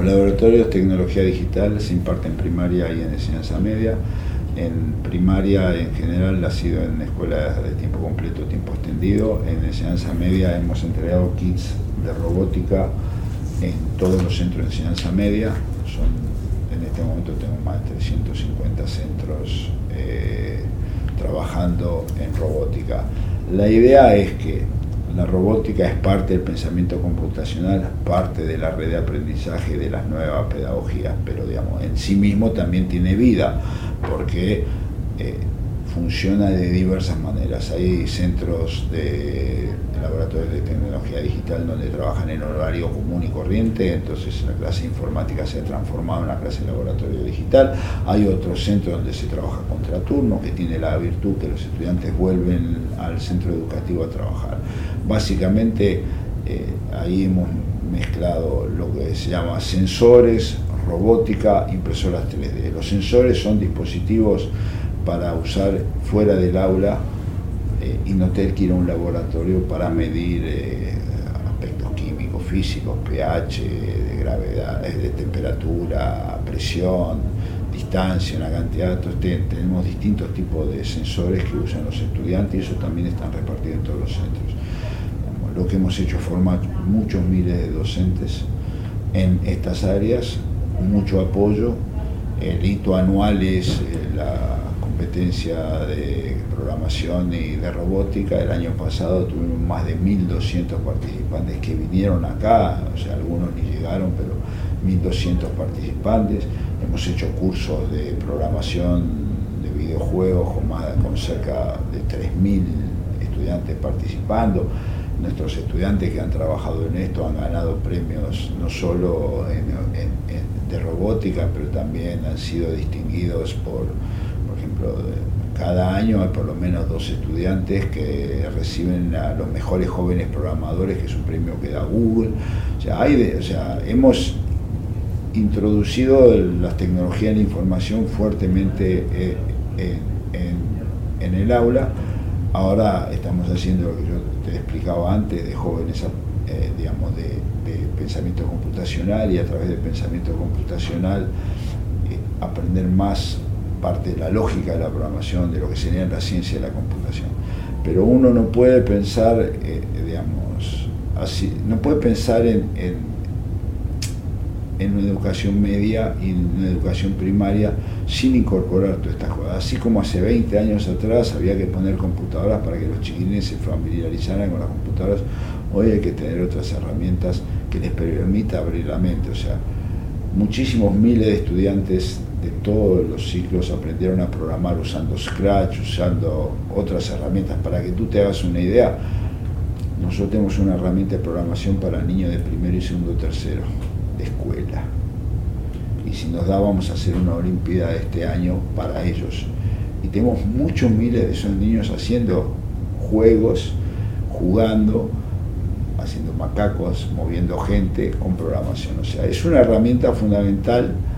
Los laboratorios de tecnología digital se imparten en primaria y en enseñanza media. En primaria en general ha sido en escuelas de tiempo completo, tiempo extendido. En enseñanza media hemos entregado kits de robótica en todos los centros de enseñanza media. En este momento tengo más de 350 centros trabajando en robótica. La idea es que la robótica es parte del pensamiento computacional, parte de la red de aprendizaje de las nuevas pedagogías, pero digamos, en sí mismo también tiene vida, porque funciona de diversas maneras. Hay centros de laboratorios de tecnología digital donde trabajan en horario común y corriente, entonces la clase de informática se ha transformado en una clase de laboratorio digital. Hay otros centros donde se trabaja contraturno, que tiene la virtud que los estudiantes vuelven al centro educativo a trabajar. Básicamente ahí hemos mezclado lo que se llama sensores, robótica, impresoras 3D. Los sensores son dispositivos para usar fuera del aula y no tener que ir a un laboratorio para medir aspectos químicos, físicos, pH, de gravedad, de temperatura, presión, distancia, una cantidad de datos. Tenemos distintos tipos de sensores que usan los estudiantes y eso también están repartidos en todos los centros. Lo que hemos hecho es formar muchos miles de docentes en estas áreas, mucho apoyo. El hito anual es la competencia de programación y de robótica. El año pasado tuvimos más de 1.200 participantes que vinieron acá, o sea, algunos ni llegaron, pero 1.200 participantes. Hemos hecho cursos de programación de videojuegos con cerca de 3.000 estudiantes participando. Nuestros estudiantes que han trabajado en esto han ganado premios no solo de robótica, pero también han sido distinguidos por ejemplo, cada año hay por lo menos 2 estudiantes que reciben a los mejores jóvenes programadores, que es un premio que da Google. O sea, hemos introducido las tecnologías de la información fuertemente en el aula. Ahora estamos haciendo lo que yo te explicaba antes, de jóvenes, digamos, de pensamiento computacional, y a través del pensamiento computacional aprender más parte de la lógica de la programación, de lo que sería la ciencia de la computación. Pero uno no puede pensar, digamos, así, no puede pensar en una educación media y en una educación primaria sin incorporar todas estas cosas. Así como hace 20 años atrás había que poner computadoras para que los chiquilines se familiarizaran con las computadoras, hoy hay que tener otras herramientas que les permita abrir la mente. O sea, muchísimos miles de estudiantes de todos los ciclos aprendieron a programar usando Scratch, usando otras herramientas. Para que tú te hagas una idea, nosotros tenemos una herramienta de programación para niños de primero y segundo, tercero de escuela, y si nos da vamos a hacer una olimpiada este año para ellos, y tenemos muchos miles de esos niños haciendo juegos, jugando, haciendo macacos, moviendo gente con programación. O sea, es una herramienta fundamental